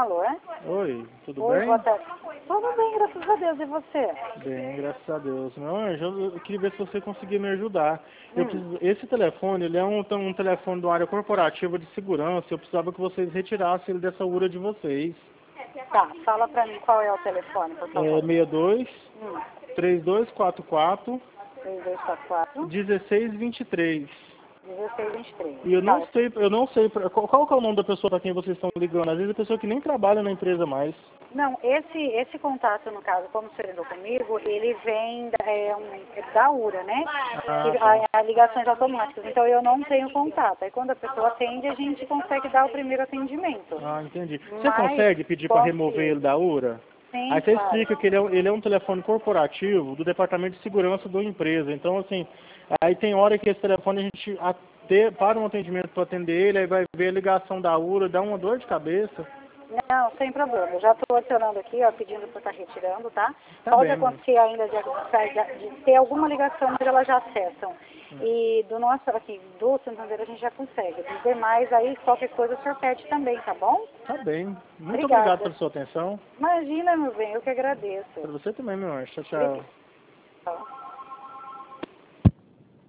Alô, é? Oi, tudo Oi, bem? boa tarde. Tudo bem, graças a Deus. E você? Bem, graças a Deus. Meu anjo, eu queria ver se você conseguia me ajudar. Hum. Esse telefone, ele é um telefone da área corporativa de segurança. Eu precisava que vocês retirassem ele dessa URA de vocês. Tá, fala pra mim qual é o telefone, por É favor. 62 Hum. 3244 3244 1623. 1623. E eu Tá, não sei qual que é o nome da pessoa para quem vocês estão ligando. Às vezes é pessoa que nem trabalha na empresa mais. não, esse contato, no caso, como você ligou comigo, ele vem da URA, né? Ah, Que tá. a ligações automáticas. Então eu não tenho contato. Aí quando a pessoa atende, a gente consegue dar o primeiro atendimento. Ah, entendi. Você Mas, consegue pedir para remover ele consigo. da URA? Sim, Aí você claro. explica que ele é um telefone corporativo do departamento de segurança da empresa. Então, assim, aí tem hora que esse telefone a gente para um atendimento para atender ele, aí vai ver a ligação da URA, dá uma dor de cabeça. Não, sem problema. Eu já estou adicionando aqui, ó, pedindo para estar retirando, tá? Tá Pode bem, moço. acontecer ainda de ter alguma ligação, mas elas já acessam. E do nosso, aqui, do Santander a gente já consegue. Dos demais, aí qualquer coisa o senhor pede também, tá bom? Tá bem. Muito obrigado Obrigada. pela sua atenção. Imagina, meu bem, eu que agradeço. Para você também, meu anjo. Tchau, Obrigada. tchau.